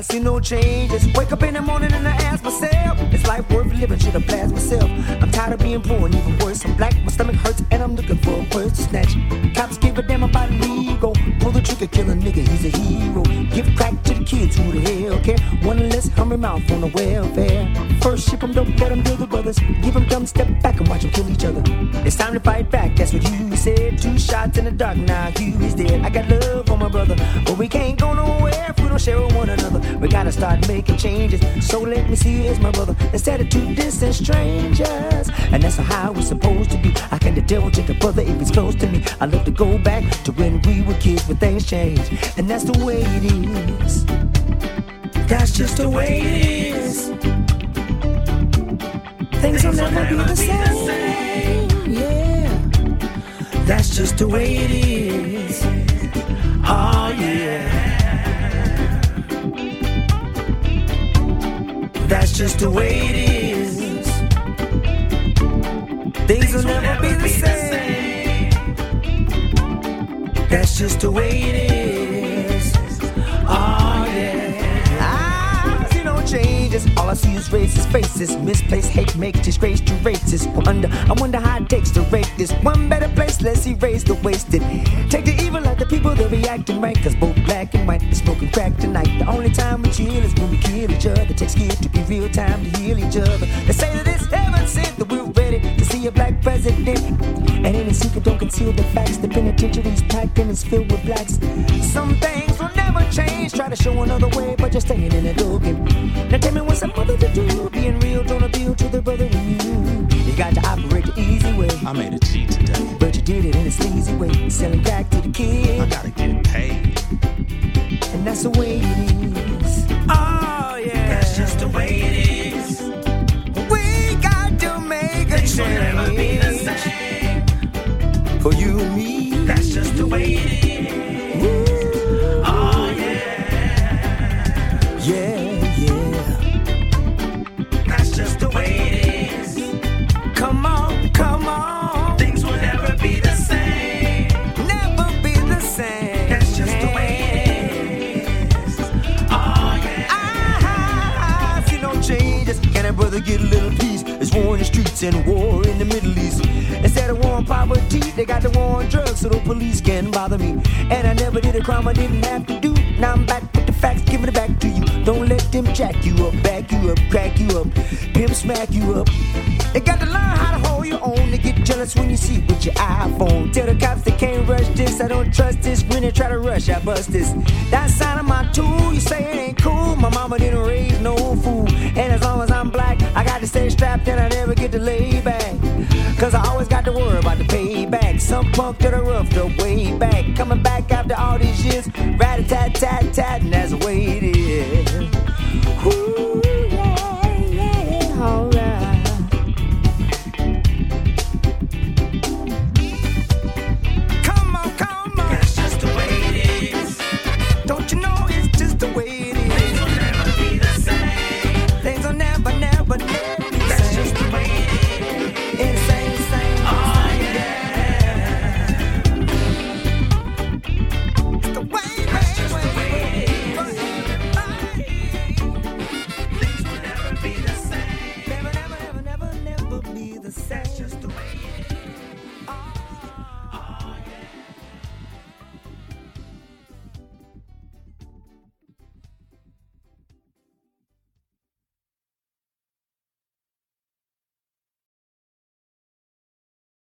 see no changes. Wake up in the morning and I ask myself, is life worth living? Should I blast myself? I'm tired of being poor and even worse, I'm black, my stomach hurts and I'm looking for a purse to snatch. Cops give a damn about illegal. Pull the trigger, kill a nigga, he's a hero. Give crack to the kids, who the hell care? One less hungry mouth on the welfare. First ship them, don't let them build the brothers. Give them dumb, step back and watch them kill each other. It's time to fight back, that's what you said. 2 shots in the dark, now Hugh is dead. I got love for my brother, but we can't go nowhere if we don't share with one another. We gotta start making changes, so let me see you as my brother instead of 2 distant strangers. And that's how it's supposed to be. How can the devil take a brother if he's close to me? I love to go back to when we were kids, but things change, and that's the way it is. That's just the way it is. Things will never be the same. Yeah, that's just the way it is. Oh yeah, that's just the way it is. Things will never be the same. That's just the way it is. Oh yeah, I see no changes. All I see is racist faces. Misplaced hate makes disgrace to racists. I wonder how it takes to rate this one better place. Let's erase the wasted. Take the evil out the people that be acting right. Cause both black and white is smoking crack tonight. The only time we chill is when we kill each other. Takes skill to be real time to heal each other. They say that it's heaven sent, that we're ready to see a black president. And any secret don't conceal the facts. The penitentiary's packed and it's filled with blacks. Some things will never change. Try to show another way, but you're staying in a dogan. Now tell me what's a mother to do? Being real, don't appeal to the brother in you. You got to operate the easy way. I made a cheat today, but you did it in a sleazy way. Selling crack to the kids. I gotta get paid, and that's the way it is. Oh yeah, that's just the way it is. We got to make a change. Things will never be the same. For you and me, that's just the way it is. Ooh. Oh yeah, yeah. That's just the way it is. Come on, come on. Things will never be the same. Never be the same. That's just the way it is. Oh yeah. I see no changes. Can a brother get a little peace? There's war in the streets and war in the Middle East. Instead of war on poverty, they got the war on drugs, so the police can't bother me. And I never did a crime I didn't have to do. Now I'm back with the facts, giving it back to you. Don't let them jack you up, back you up, crack you up, pimp smack you up. They got to learn how to hold your own. They get jealous when you see with your iPhone. Tell the cops they can't rush this. I don't trust this. When they try to rush, I bust this. That sign of my tool, you say it ain't cool. My mama didn't raise no fool. And as long as I'm black, I got to stay strapped and I never get to lay back. Cause I always got to worry about the payback. Some punk that I roughed up way back. Coming back after all these years. Rat-a-tat-tat-tat, and that's the way it is. Ooh, yeah, yeah, alright. Come on, come on. That's just the way it is. Don't you know it's just the way it is? Things will never be the same. Things will never, never, never be the That's same. just the way it is. It's same, same. Oh yeah. It's the way, That's just the way it is. Things will never be the same. Never, never, never, never, never be the same.